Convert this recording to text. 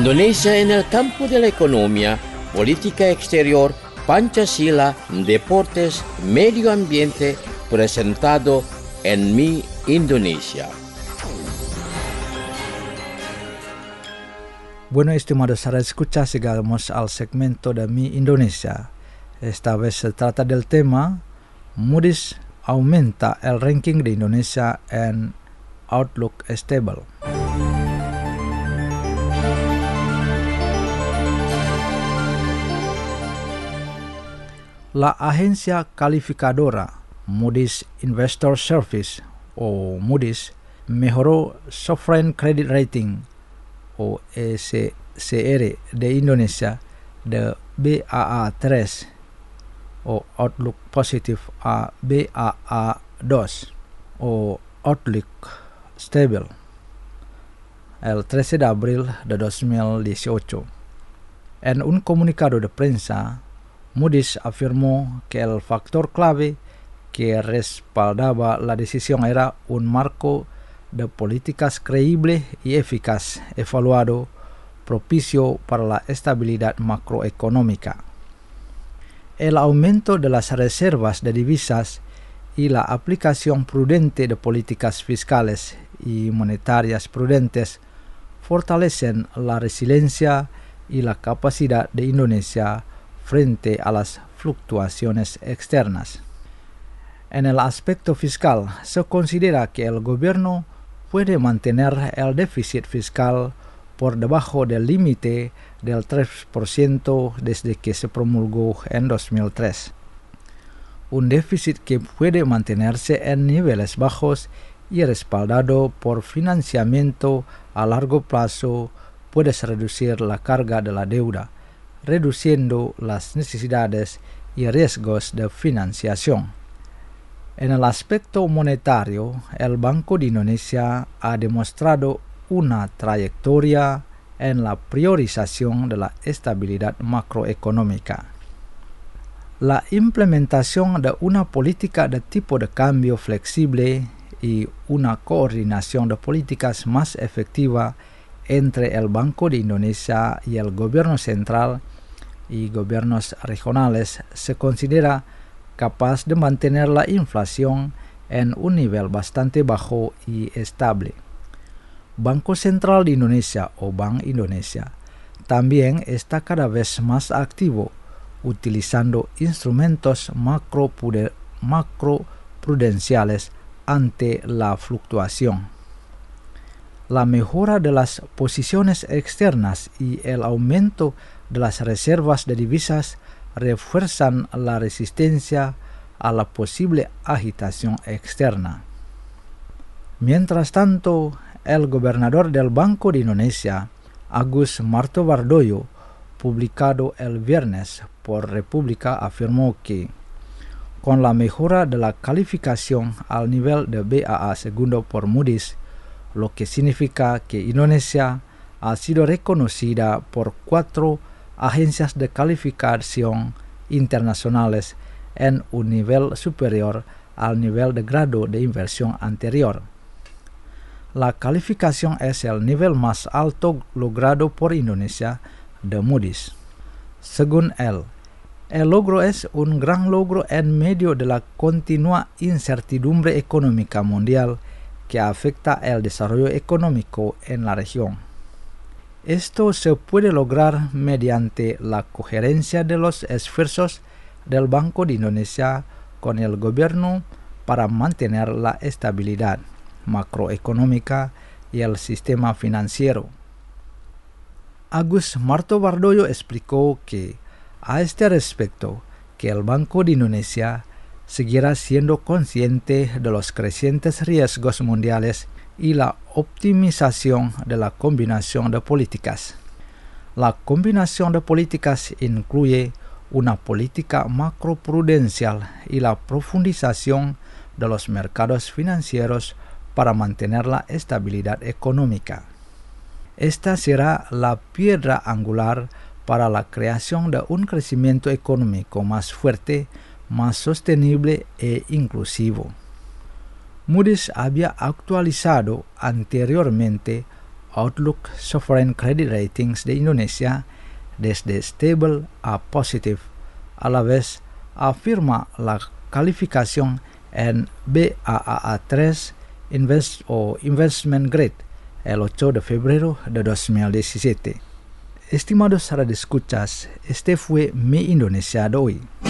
Indonesia en el campo de la economía, política exterior, Pancasila, deportes, medio ambiente, presentado en Mi Indonesia. Bueno, estimados escuchas, llegamos al segmento de Mi Indonesia. Esta vez se trata del tema Moody's aumenta el ranking de Indonesia en Outlook Stable. La agencia calificadora Moody's Investor Service o Moody's mejoró Sovereign Credit Rating o SCR de Indonesia de Baa3 o Outlook Positive a Baa2 o Outlook Stable el 13 de abril de 2018. En un comunicado de prensa, Moody's afirmó que el factor clave que respaldaba la decisión era un marco de políticas creíble y eficaz, evaluado, propicio para la estabilidad macroeconómica. El aumento de las reservas de divisas y la aplicación prudente de políticas fiscales y monetarias prudentes fortalecen la resiliencia y la capacidad de Indonesia frente a las fluctuaciones externas. En el aspecto fiscal, se considera que el gobierno puede mantener el déficit fiscal por debajo del límite del 3% desde que se promulgó en 2003. Un déficit que puede mantenerse en niveles bajos y respaldado por financiamiento a largo plazo puede reducir la carga de la deuda, reduciendo las necesidades y riesgos de financiación. En el aspecto monetario, el Banco de Indonesia ha demostrado una trayectoria en la priorización de la estabilidad macroeconómica. La implementación de una política de tipo de cambio flexible y una coordinación de políticas más efectiva entre el Banco de Indonesia y el gobierno central y gobiernos regionales se considera capaz de mantener la inflación en un nivel bastante bajo y estable. Banco Central de Indonesia o Bank Indonesia también está cada vez más activo, utilizando instrumentos macroprudenciales ante la fluctuación. La mejora de las posiciones externas y el aumento de las reservas de divisas refuerzan la resistencia a la posible agitación externa. Mientras tanto, el gobernador del Banco de Indonesia, Agus Martowardoyo, publicado el viernes por República, afirmó que con la mejora de la calificación al nivel de Baa segundo por Moody's, lo que significa que Indonesia ha sido reconocida por 4 agencias de calificación internacionales en un nivel superior al nivel de grado de inversión anterior. La calificación es el nivel más alto logrado por Indonesia de Moody's. Según él, el logro es un gran logro en medio de la continua incertidumbre económica mundial que afecta el desarrollo económico en la región. Esto se puede lograr mediante la coherencia de los esfuerzos del Banco de Indonesia con el gobierno para mantener la estabilidad macroeconómica y el sistema financiero. Agus Martowardoyo explicó que, a este respecto, que el Banco de Indonesia seguirá siendo consciente de los crecientes riesgos mundiales y la optimización de la combinación de políticas. La combinación de políticas incluye una política macroprudencial y la profundización de los mercados financieros para mantener la estabilidad económica. Esta será la piedra angular para la creación de un crecimiento económico más fuerte, más sostenible e inclusivo. Moody's había actualizado anteriormente outlook sovereign credit ratings de Indonesia desde stable a positive. A la vez, afirma la calificación en Baa3 Investment Grade el 8 de febrero de 2017. Estimados radio escuchas, este fue Mi Indonesia de hoy.